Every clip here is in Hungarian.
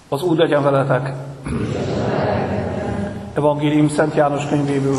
Az Úr legyen veletek! Evangélium Szent János könyvéből.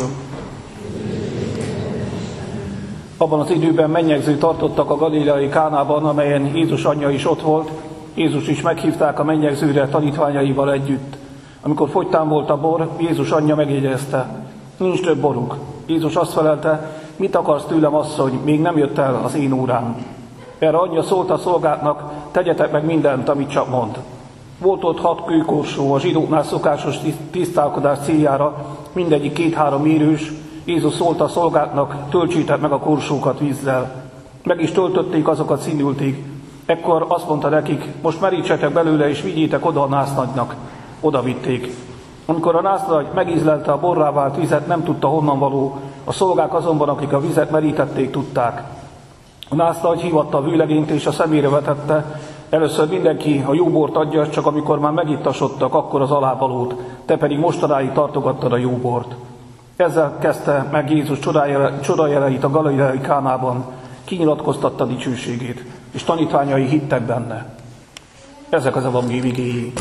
Abban az időben mennyegző tartottak a galileai Kánában, amelyen Jézus anyja is ott volt. Jézus is meghívták a mennyegzőre tanítványaival együtt. Amikor fogytán volt a bor, Jézus anyja megjegyezte: nincs több boruk. Jézus azt felelte: mit akarsz tőlem, asszony, még nem jött el az én órám. Erre anyja szólt a szolgáknak: tegyetek meg mindent, amit csak mond. Volt ott 6 kőkorsó, a zsidóknál szokásos tisztálkodás céljára, mindegyik 2-3 mérős. Jézus szólt a szolgáknak: töltsétek meg a korsókat vízzel. Meg is töltötték, azokat színülték. Ekkor azt mondta nekik: most merítsetek belőle, és vigyétek oda a násznagynak. Oda vitték. Amikor a násznagy megízlelte a borrá vált vizet, nem tudta, honnan való. A szolgák azonban, akik a vizet merítették, tudták. A násznagy hívatta a vőlegényt, és a szemére vetette: először mindenki a jó bort adja, csak amikor már megittasodtak, akkor az alávalót, te pedig mostanáig tartogattad a jó bort. Ezzel kezdte meg Jézus csodajeleit a galileai Kánában, kinyilatkoztatta dicsőségét, és tanítványai hittek benne. Ezek az evangélium igéi.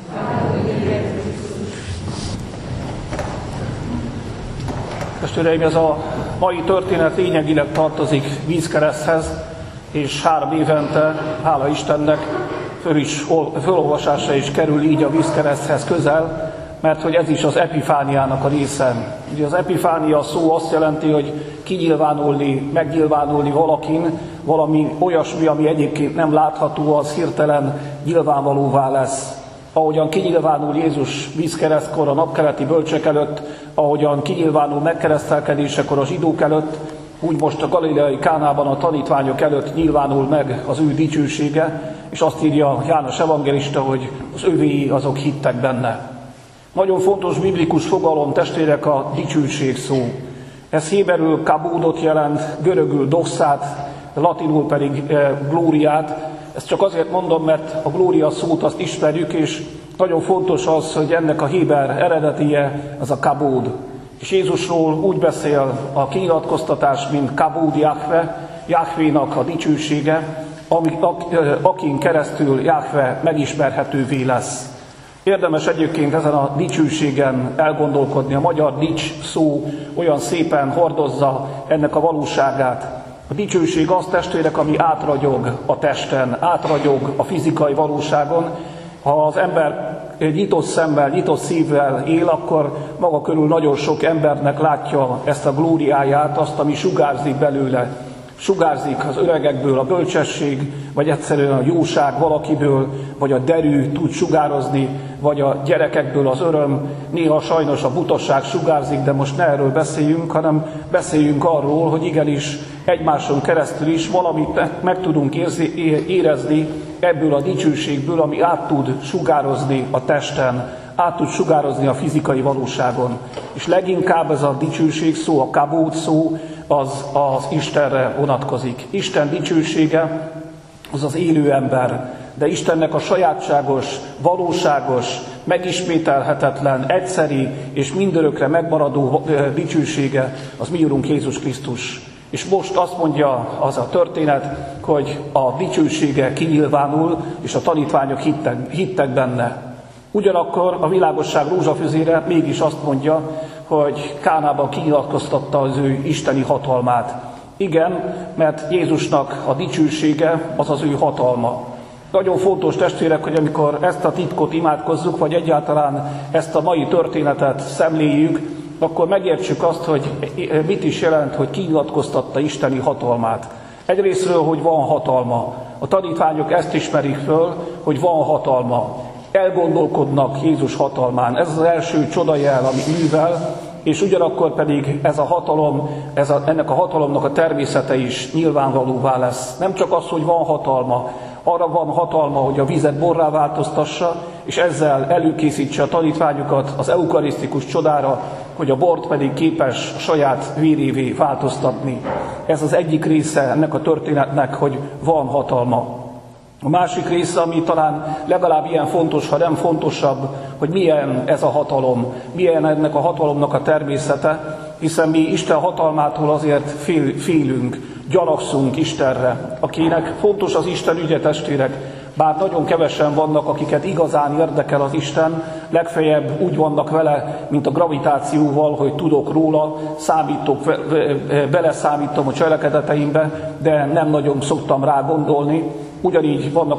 Testvéreim, ez a mai történet lényegileg tartozik vízkereszthez, és 3 évente, hála Istennek, fölolvasásra is kerül így a vízkereszthez közel, mert hogy ez is az epifániának a része. Ugye az epifánia szó azt jelenti, hogy kinyilvánulni, megnyilvánulni valakin, valami olyasmi, ami egyébként nem látható, az hirtelen nyilvánvalóvá lesz. Ahogyan kinyilvánul Jézus vízkeresztkor a napkeleti bölcsek előtt, ahogyan kinyilvánul megkeresztelkedésekor a zsidók előtt, úgy most a galileai Kánában a tanítványok előtt nyilvánul meg az ő dicsősége, és azt írja János evangélista, hogy az övéi azok hittek benne. Nagyon fontos biblikus fogalom, testvérek, a dicsőség szó. Ez héberül kabódot jelent, görögül doxát, latinul pedig glóriát. Ezt csak azért mondom, mert a glória szót azt ismerjük, és nagyon fontos az, hogy ennek a héber eredetie az a kabód. És Jézusról úgy beszél a kinyilatkoztatás, mint kabód Jahve, Jahvénak a dicsősége, akin keresztül Jahve megismerhetővé lesz. Érdemes egyébként ezen a dicsőségen elgondolkodni. A magyar dics szó olyan szépen hordozza ennek a valóságát. A dicsőség az, testvérek, ami átragyog a testen, átragyog a fizikai valóságon. Ha az ember nyitott szemmel, nyitott szívvel él, akkor maga körül nagyon sok embernek látja ezt a glóriáját, azt, ami sugárzik belőle. Sugárzik az öregekből a bölcsesség, vagy egyszerűen a jóság valakiből, vagy a derű tud sugározni, vagy a gyerekekből az öröm. Néha sajnos a butaság sugárzik, de most ne erről beszéljünk, hanem beszéljünk arról, hogy igenis egymáson keresztül is valamit meg tudunk érezni ebből a dicsőségből, ami át tud sugározni a testen, át tud sugározni a fizikai valóságon. És leginkább ez a dicsőség szó, a kabód szó, az Istenre vonatkozik. Isten dicsősége az az élő ember, de Istennek a sajátságos, valóságos, megismételhetetlen, egyszeri és mindörökre megmaradó dicsősége az mi Urunk Jézus Krisztus. És most azt mondja az a történet, hogy a dicsősége kinyilvánul, és a tanítványok hittek benne. Ugyanakkor a világosság rózsafüzére mégis azt mondja, hogy Kánában kinyilatkoztatta az ő isteni hatalmát. Igen, mert Jézusnak a dicsősége az az ő hatalma. Nagyon fontos, testvérek, hogy amikor ezt a titkot imádkozzuk, vagy egyáltalán ezt a mai történetet szemléljük, akkor megértsük azt, hogy mit is jelent, hogy kinyilatkoztatta isteni hatalmát. Egyrészről, hogy van hatalma. A tanítványok ezt ismerik föl, hogy van hatalma. Elgondolkodnak Jézus hatalmán. Ez az első csodajel, ami művel, és ugyanakkor pedig ez a hatalom, ennek a hatalomnak a természete is nyilvánvalóvá lesz. Nem csak az, hogy van hatalma, arra van hatalma, hogy a vizet borrá változtassa, és ezzel előkészítse a tanítványokat az eukarisztikus csodára, hogy a bort pedig képes a saját vérévé változtatni. Ez az egyik része ennek a történetnek, hogy van hatalma. A másik része, ami talán legalább ilyen fontos, ha nem fontosabb, hogy milyen ez a hatalom, milyen ennek a hatalomnak a természete, hiszen mi Isten hatalmától azért félünk, gyanakszunk Istenre, akinek fontos az Isten ügye, testvérek, Bár nagyon kevesen vannak, akiket igazán érdekel az Isten, legfeljebb úgy vannak vele, mint a gravitációval, hogy tudok róla, beleszámítom a cselekedeteimbe, de nem nagyon szoktam rá gondolni. Ugyanígy van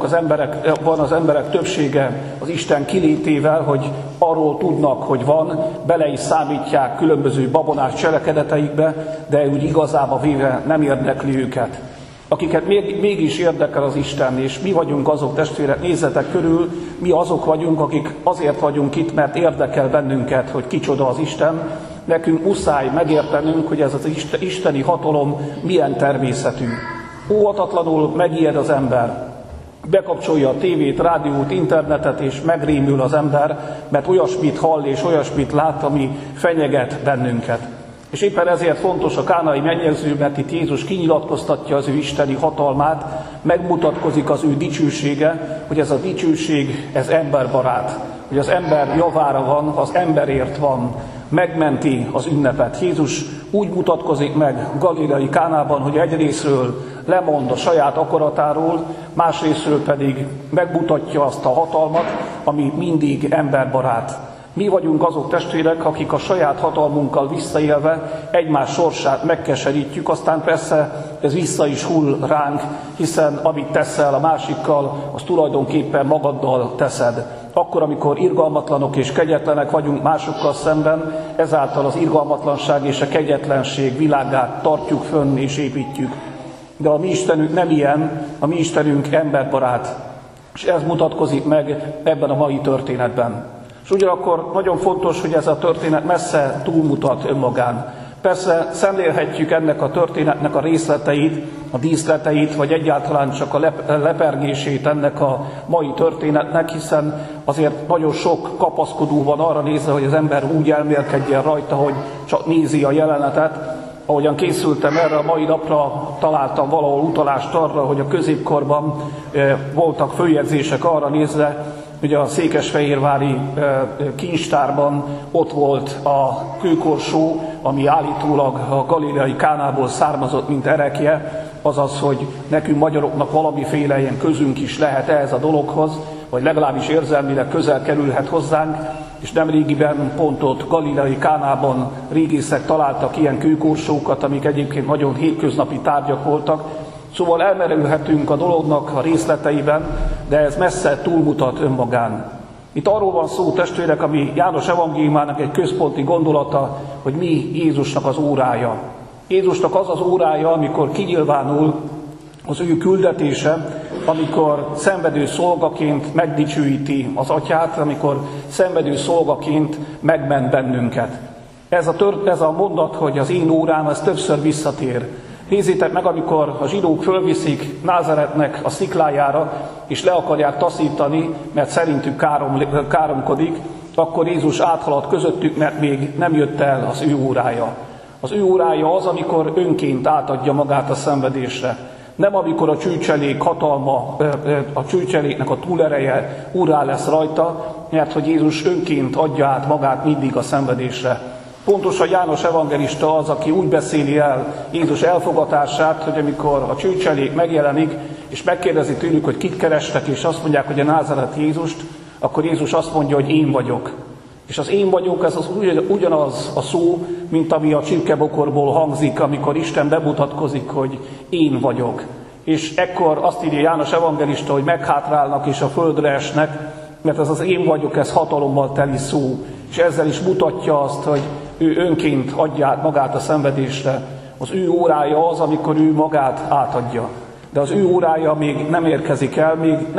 az emberek többsége az Isten kilétével, hogy arról tudnak, hogy van, bele is számítják különböző babonás cselekedeteikbe, de úgy igazából véve nem érdekli őket. Akiket mégis érdekel az Isten, és mi vagyunk azok, testvérek, nézzetek körül, mi azok vagyunk, akik azért vagyunk itt, mert érdekel bennünket, hogy kicsoda az Isten. Nekünk muszáj megértenünk, hogy ez az isteni hatalom milyen természetű. Óhatatlanul megijed az ember. Bekapcsolja a tévét, rádiót, internetet, és megrémül az ember, mert olyasmit hall és olyasmit lát, ami fenyeget bennünket. És éppen ezért fontos a kánai mennyegző, mert itt Jézus kinyilatkoztatja az ő isteni hatalmát, megmutatkozik az ő dicsősége, hogy ez a dicsőség, ez emberbarát, hogy az ember javára van, az emberért van, megmenti az ünnepet. Jézus úgy mutatkozik meg Galileai Kánában, hogy egyrészről lemond a saját akaratáról, másrészről pedig megmutatja azt a hatalmat, ami mindig emberbarát. Mi vagyunk azok, testvérek, akik a saját hatalmunkkal visszaélve egymás sorsát megkeserítjük, aztán persze ez vissza is hull ránk, hiszen amit teszel a másikkal, az tulajdonképpen magaddal teszed. Akkor, amikor irgalmatlanok és kegyetlenek vagyunk másokkal szemben, ezáltal az irgalmatlanság és a kegyetlenség világát tartjuk fönn és építjük. De a mi Istenünk nem ilyen, a mi Istenünk emberbarát, és ez mutatkozik meg ebben a mai történetben. És ugyanakkor nagyon fontos, hogy ez a történet messze túlmutat önmagán. Persze szemlélhetjük ennek a történetnek a részleteit, a díszleteit, vagy egyáltalán csak a lepergését ennek a mai történetnek, hiszen azért nagyon sok kapaszkodó van arra nézve, hogy az ember úgy elmélkedjen rajta, hogy csak nézi a jelenetet. Ahogyan készültem erre a mai napra, találtam valahol utalást arra, hogy a középkorban voltak följegyzések arra nézve, hogy a székesfehérvári kincstárban ott volt a kőkorsó, ami állítólag a galileai Kánából származott, mint erekje, azaz, hogy nekünk magyaroknak valamiféle ilyen közünk is lehet ehhez a dologhoz, vagy legalábbis érzelmileg közel kerülhet hozzánk, és nemrégiben pont ott galileai Kánában régészek találtak ilyen kőkorsókat, amik egyébként nagyon hétköznapi tárgyak voltak. Szóval elmerülhetünk a dolognak a részleteiben, de ez messze túlmutat önmagán. Itt arról van szó, testvérek, ami János evangéliumának egy központi gondolata, hogy mi Jézusnak az órája. Jézusnak az az órája, amikor kinyilvánul az ő küldetése, amikor szenvedő szolgaként megdicsőíti az Atyát, amikor szenvedő szolgaként megment bennünket. Ez a mondat, hogy az én órám, ez többször visszatér. Nézzétek meg, amikor a zsidók fölviszik Názáretnek a sziklájára, és le akarják taszítani, mert szerintük káromkodik, akkor Jézus áthalad közöttük, mert még nem jött el az ő órája. Az ő órája az, amikor önként átadja magát a szenvedésre. Nem amikor a csőcselék hatalma, a csőcseléknek a túlereje urá lesz rajta, mert hogy Jézus önként adja át magát mindig a szenvedésre. Pontosan János evangelista az, aki úgy beszéli el Jézus elfogatását, hogy amikor a csőcselék megjelenik, és megkérdezi tőlük, hogy kit kerestek, és azt mondják, hogy a názáreti Jézust, akkor Jézus azt mondja, hogy én vagyok. És az én vagyok, ez ugyanaz a szó, mint ami a csirkebokorból hangzik, amikor Isten bemutatkozik, hogy én vagyok. És ekkor azt írja János evangelista, hogy meghátrálnak és a földre esnek, mert ez az én vagyok, ez hatalommal teli szó. És ezzel is mutatja azt, hogy ő önként adja át magát a szenvedésre. Az ő órája az, amikor ő magát átadja. De az ő órája még nem érkezik el,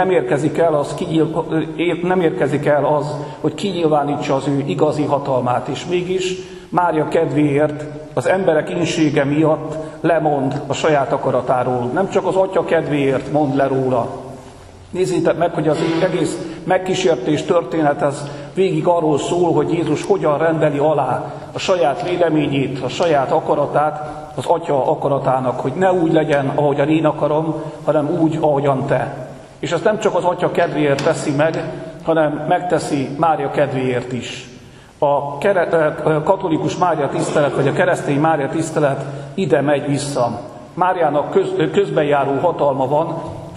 nem érkezik el az, hogy kinyilvánítsa az ő igazi hatalmát. És mégis Mária kedvéért, az emberek ínsége miatt lemond a saját akaratáról. Nem csak az Atya kedvéért mond le róla. Nézzétek meg, hogy az egész megkísértés történet ez végig arról szól, hogy Jézus hogyan rendeli alá a saját véleményét, a saját akaratát az Atya akaratának, hogy ne úgy legyen, ahogyan én akarom, hanem úgy, ahogyan te. És ezt nem csak az Atya kedvéért teszi meg, hanem megteszi Mária kedvéért is. A katolikus Mária tisztelet, vagy a keresztény Mária tisztelet ide megy vissza. Máriának közbenjáró hatalma van,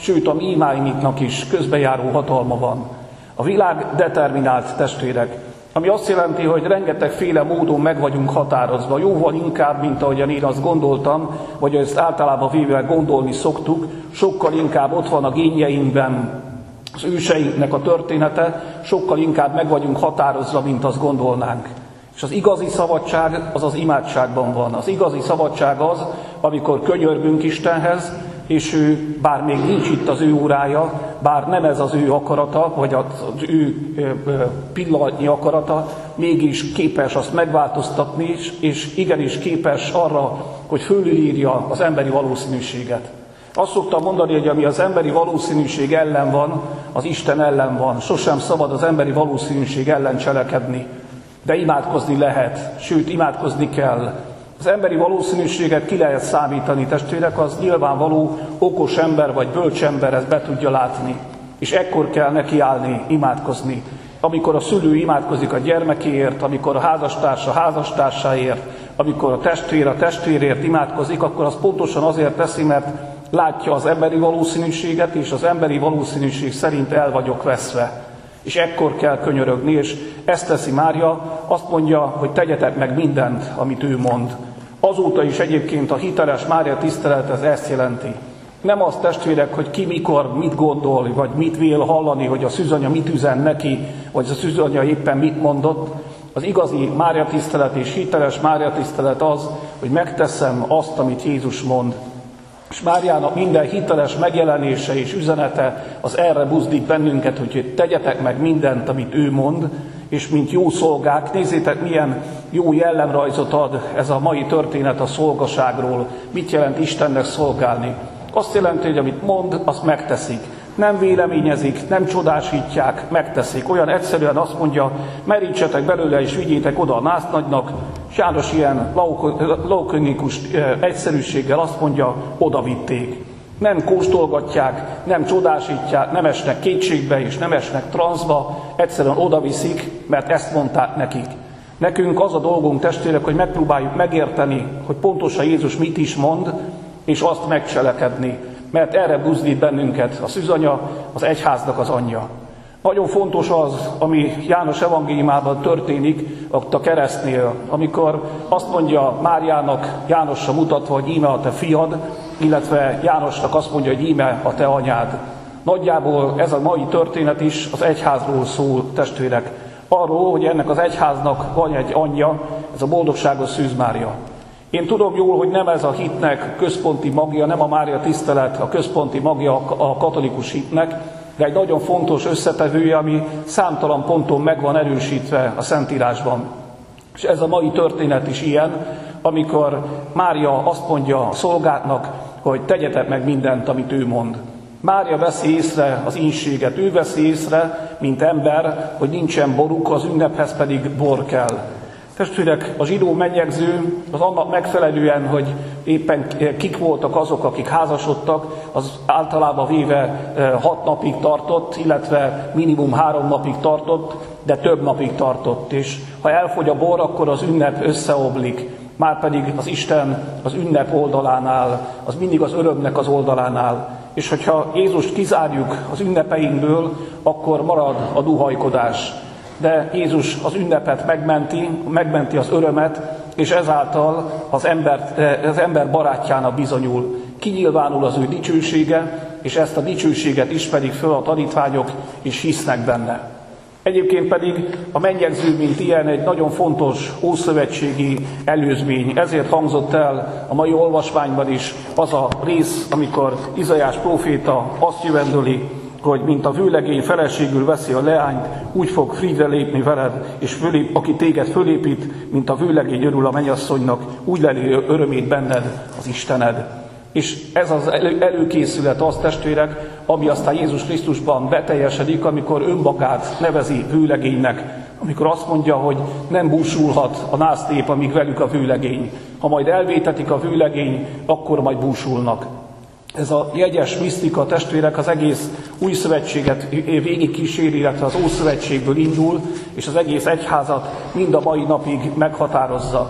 sőt a mi imáinknak is közbejáró hatalma van. A világ determinált, testvérek, ami azt jelenti, hogy rengetegféle módon meg vagyunk határozva, jóval inkább, mint ahogyan én azt gondoltam, vagy ezt általában véve gondolni szoktuk, sokkal inkább ott van a génjeinkben az őseinknek a története, sokkal inkább meg vagyunk határozva, mint azt gondolnánk. És az igazi szabadság az az imádságban van. Az igazi szabadság az, amikor könyörgünk Istenhez, és ő, bár még nincs itt az ő órája, bár nem ez az ő akarata, vagy az ő pillanatnyi akarata, mégis képes azt megváltoztatni, és igenis képes arra, hogy fölülírja az emberi valószínűséget. Azt szoktam mondani, hogy ami az emberi valószínűség ellen van, az Isten ellen van. Sosem szabad az emberi valószínűség ellen cselekedni. De imádkozni lehet, sőt imádkozni kell. Az emberi valószínűséget ki lehet számítani, testvérek, az nyilvánvaló okos ember vagy bölcs ember ezt be tudja látni. És ekkor kell nekiállni, imádkozni. Amikor a szülő imádkozik a gyermekéért, amikor a házastárs a házastársáért, amikor a testvérért imádkozik, akkor az pontosan azért teszi, mert látja az emberi valószínűséget, és az emberi valószínűség szerint el vagyok veszve. És ekkor kell könyörögni, és ezt teszi Mária, azt mondja, hogy tegyetek meg mindent, amit ő mond. Azóta is egyébként a hiteles Mária tisztelet ez ezt jelenti. Nem az, testvérek, hogy ki mikor mit gondol, vagy mit vél hallani, hogy a szűzanya mit üzen neki, vagy a szűzanya éppen mit mondott. Az igazi Mária tisztelet és hiteles Mária tisztelet az, hogy megteszem azt, amit Jézus mond. És Máriának minden hiteles megjelenése és üzenete az erre buzdít bennünket, hogy tegyetek meg mindent, amit ő mond, és mint jó szolgák, nézzétek, milyen jó jellemrajzot ad ez a mai történet a szolgaságról. Mit jelent Istennek szolgálni? Azt jelenti, hogy amit mond, azt megteszik. Nem véleményezik, nem csodásítják, megteszik. Olyan egyszerűen azt mondja, merítsetek belőle és vigyétek oda a násznagynak. És János ilyen laukonikus egyszerűséggel azt mondja, oda vitték. Nem kóstolgatják, nem csodásítják, nem esnek kétségbe és nem esnek transzba, egyszerűen oda viszik, mert ezt mondták nekik. Nekünk az a dolgunk, testvérek, hogy megpróbáljuk megérteni, hogy pontosan Jézus mit is mond, és azt megcselekedni. Mert erre buzdít bennünket a szűzanya, az egyháznak az anyja. Nagyon fontos az, ami János evangéliumában történik, ott a keresztnél, amikor azt mondja Máriának, Jánosra mutatva, hogy íme a te fiad, illetve Jánosnak azt mondja, hogy íme a te anyád. Nagyjából ez a mai történet is az egyházról szól, testvérek. Arról, hogy ennek az egyháznak van egy anyja, ez a boldogságos Szűz Mária. Én tudom jól, hogy nem ez a hitnek központi magja, nem a Mária tisztelet a központi magja a katolikus hitnek, de egy nagyon fontos összetevője, ami számtalan ponton meg van erősítve a Szentírásban. És ez a mai történet is ilyen, amikor Mária azt mondja a szolgáknak, hogy tegyetek meg mindent, amit ő mond. Mária veszi észre az ínséget, ő veszi észre, mint ember, hogy nincsen boruk, az ünnephez pedig bor kell. Testvérek, a zsidó menyegző az annak megfelelően, hogy éppen kik voltak azok, akik házasodtak, az általában véve 6 napig tartott, illetve minimum 3 napig tartott, de több napig tartott. És ha elfogy a bor, akkor az ünnep összeomlik. Márpedig az Isten az ünnep oldalánál, az mindig az örömnek az oldalánál. És hogyha Jézust kizárjuk az ünnepeinkből, akkor marad a duhajkodás. De Jézus az ünnepet megmenti az örömet, és ezáltal az ember barátjának bizonyul. Kinyilvánul az ő dicsősége, és ezt a dicsőséget ismerik föl a tanítványok, és hisznek benne. Egyébként pedig a mennyegző, mint ilyen, egy nagyon fontos ószövetségi előzmény. Ezért hangzott el a mai olvasmányban is az a rész, amikor Izaiás próféta azt jövendöli, hogy mint a vőlegény feleségül veszi a leányt, úgy fog Frídre lépni veled, és aki téged fölépít, mint a vőlegény örül a mennyasszonynak, úgy leli örömét benned az Istened. És ez az előkészület az, testvérek, ami aztán Jézus Krisztusban beteljesedik, amikor önmagát nevezi vőlegénynek, amikor azt mondja, hogy nem búsulhat a násztép, amíg velük a vőlegény. Ha majd elvétetik a vőlegény, akkor majd búsulnak. Ez a jegyes misztika, testvérek, az egész új szövetséget végig kíséri, illetve az Ószövetségből indul, és az egész egyházat mind a mai napig meghatározza.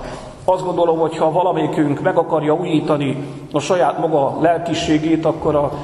Azt gondolom, hogy ha valamelyikünk meg akarja újítani a saját maga lelkiségét, akkor a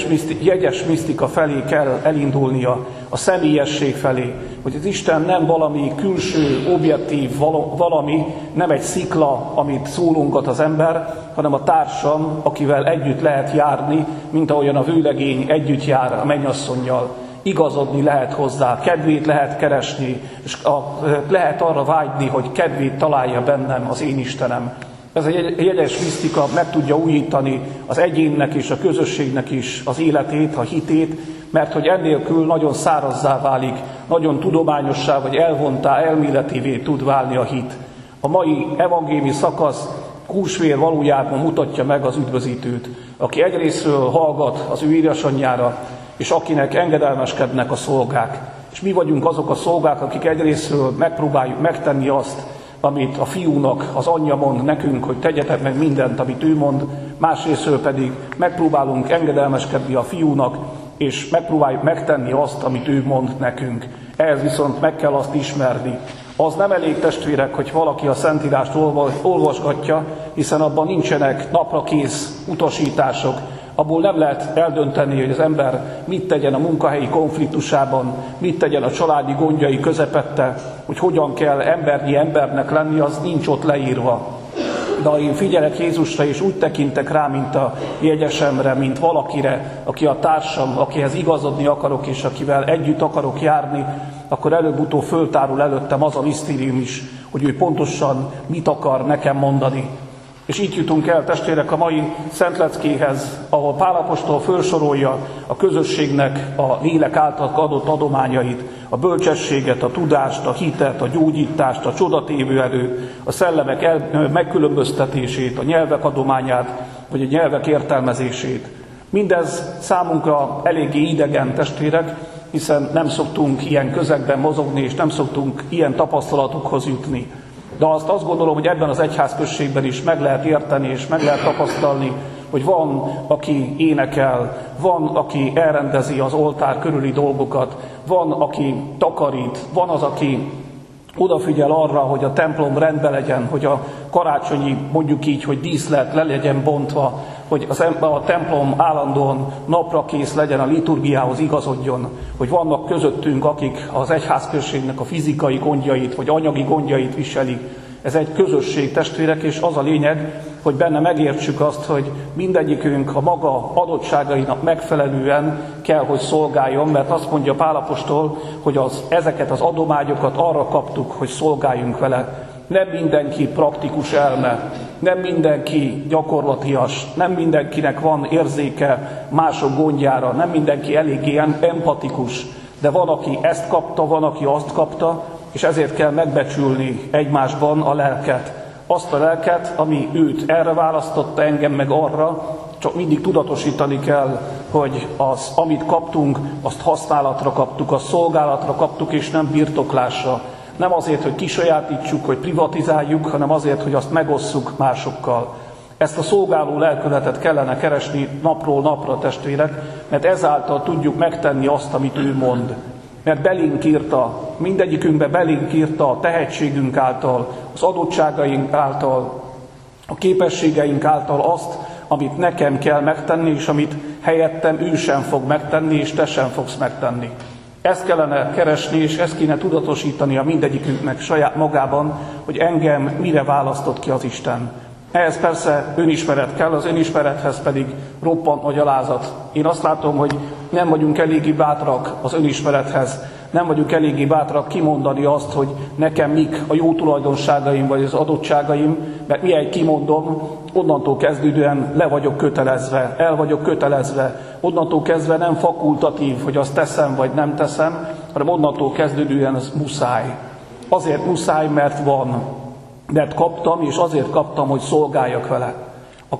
jegyes misztika felé kell elindulnia, a személyesség felé, hogy az Isten nem valami külső, objektív valami, nem egy szikla, amit szólunkat az ember, hanem a társam, akivel együtt lehet járni, mint ahogyan a vőlegény együtt jár a mennyasszonnyal. Igazodni lehet hozzá, kedvét lehet keresni, és lehet arra vágyni, hogy kedvét találja bennem az én Istenem. Ez a jegyes misztika meg tudja újítani az egyénnek és a közösségnek is az életét, a hitét, mert hogy ennélkül nagyon szárazzá válik, nagyon tudományossá vagy elvontá, elméletévé tud válni a hit. A mai evangéliumi szakasz húsvér valójában mutatja meg az üdvözítőt, aki egyrészről hallgat az ő édesanyjára, és akinek engedelmeskednek a szolgák. És mi vagyunk azok a szolgák, akik egyrészről megpróbáljuk megtenni azt, amit a fiúnak az anyja mond nekünk, hogy tegyetek meg mindent, amit ő mond, másrészről pedig megpróbálunk engedelmeskedni a fiúnak, és megpróbáljuk megtenni azt, amit ő mond nekünk. Ehhez viszont meg kell azt ismerni. Az nem elég, testvérek, hogy valaki a Szentírást olvasgatja, hiszen abban nincsenek naprakész utasítások, abból nem lehet eldönteni, hogy az ember mit tegyen a munkahelyi konfliktusában, mit tegyen a családi gondjai közepette, hogy hogyan kell embernyi embernek lenni, az nincs ott leírva. De ha én figyelek Jézusra, és úgy tekintek rá, mint a jegyesemre, mint valakire, aki a társam, akihez igazodni akarok, és akivel együtt akarok járni, akkor előbb-utóbb föltárul előttem az a misztérium is, hogy ő pontosan mit akar nekem mondani. És így jutunk el, testvérek, a mai szentleckéhez, ahol Pál apostol felsorolja a közösségnek a lélek által adott adományait, a bölcsességet, a tudást, a hitet, a gyógyítást, a csodatévő erőt, a szellemek megkülönböztetését, a nyelvek adományát, vagy a nyelvek értelmezését. Mindez számunkra eléggé idegen, testvérek, hiszen nem szoktunk ilyen közegben mozogni, és nem szoktunk ilyen tapasztalatokhoz jutni. De azt gondolom, hogy ebben az egyházközségben is meg lehet érteni, és meg lehet tapasztalni, hogy van, aki énekel, van, aki elrendezi az oltár körüli dolgokat, van, aki takarít, van az, aki odafigyel arra, hogy a templom rendben legyen, hogy a karácsonyi, mondjuk így, hogy díszlet le legyen bontva, hogy a templom állandóan napra kész legyen, a liturgiához igazodjon, hogy vannak közöttünk, akik az egyházközségnek a fizikai gondjait, vagy anyagi gondjait viselik. Ez egy közösség, testvérek, és az a lényeg, hogy benne megértsük azt, hogy mindegyikünk a maga adottságainak megfelelően kell, hogy szolgáljon, mert azt mondja Pál apostol, hogy ezeket az adományokat arra kaptuk, hogy szolgáljunk vele. Nem mindenki praktikus elme, nem mindenki gyakorlatias, nem mindenkinek van érzéke mások gondjára, nem mindenki eléggé empatikus, de van, aki ezt kapta, van, aki azt kapta, és ezért kell megbecsülni egymásban a lelket. Azt a lelket, ami őt erre választotta, engem meg arra, csak mindig tudatosítani kell, hogy az, amit kaptunk, azt használatra kaptuk, azt szolgálatra kaptuk, és nem birtoklásra. Nem azért, hogy kisajátítsuk, hogy privatizáljuk, hanem azért, hogy azt megosszuk másokkal. Ezt a szolgáló lelkületet kellene keresni napról napra, testvérek, mert ezáltal tudjuk megtenni azt, amit ő mond. Mert belénk írta, mindegyikünkbe belénk írta a tehetségünk által, az adottságaink által, a képességeink által azt, amit nekem kell megtenni, és amit helyettem ő sem fog megtenni, és te sem fogsz megtenni. Ezt kellene keresni, és ezt kéne tudatosítani a mindegyikünknek saját magában, hogy engem mire választott ki az Isten. Ehhez persze önismeret kell, az önismerethez pedig roppant nagy alázat. Én azt látom, hogy nem vagyunk eléggé bátrak az önismerethez, nem vagyunk eléggé bátrak kimondani azt, hogy nekem mik a jó tulajdonságaim vagy az adottságaim, mert mihelyt kimondom, onnantól kezdődően le vagyok kötelezve, el vagyok kötelezve, onnantól kezdve nem fakultatív, hogy azt teszem vagy nem teszem, hanem onnantól kezdődően ez muszáj. Azért muszáj, mert van. Mert kaptam, és azért kaptam, hogy szolgáljak vele. A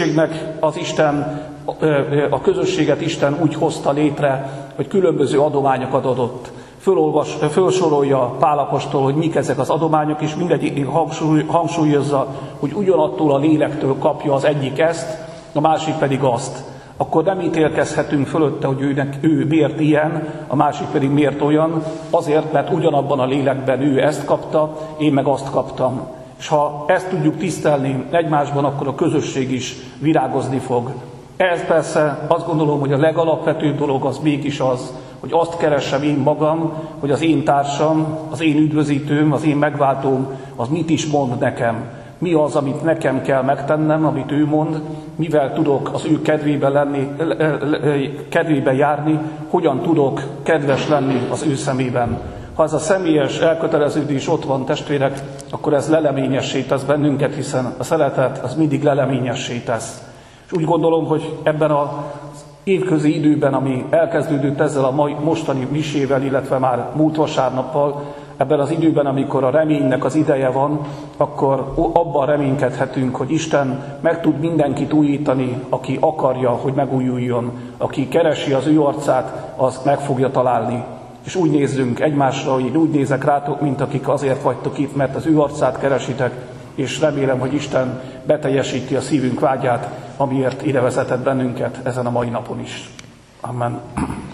közösséget Isten úgy hozta létre, hogy különböző adományokat adott. Fölsorolja Pál apostol, hogy mik ezek az adományok, és mindegyik hangsúlyozza, hogy ugyanattól a lélektől kapja az egyik ezt, a másik pedig azt. Akkor nem ítélkezhetünk fölötte, hogy ő miért ilyen, a másik pedig miért olyan, azért, mert ugyanabban a lélekben ő ezt kapta, én meg azt kaptam. És ha ezt tudjuk tisztelni egymásban, akkor a közösség is virágozni fog. Ez persze azt gondolom, hogy a legalapvetőbb dolog az mégis az, hogy azt keresem én magam, hogy az én társam, az én üdvözítőm, az én megváltóm, az mit is mond nekem. Mi az, amit nekem kell megtennem, amit ő mond, mivel tudok az ő kedvébe járni, hogyan tudok kedves lenni az ő szemében. Ha ez a személyes elköteleződés ott van, testvérek, akkor ez leleményessé tesz bennünket, hiszen a szeretet az mindig leleményessé tesz. És úgy gondolom, hogy ebben az évközi időben, ami elkezdődött ezzel a mostani misével, illetve már múlt vasárnappal, ebben az időben, amikor a reménynek az ideje van, akkor abban reménykedhetünk, hogy Isten meg tud mindenkit újítani, aki akarja, hogy megújuljon, aki keresi az ő arcát, az meg fogja találni. És úgy nézzünk egymásra, én úgy nézek rátok, mint akik azért vagytok itt, mert az ő arcát keresitek, és remélem, hogy Isten beteljesíti a szívünk vágyát, amiért ide vezetett bennünket ezen a mai napon is. Amen.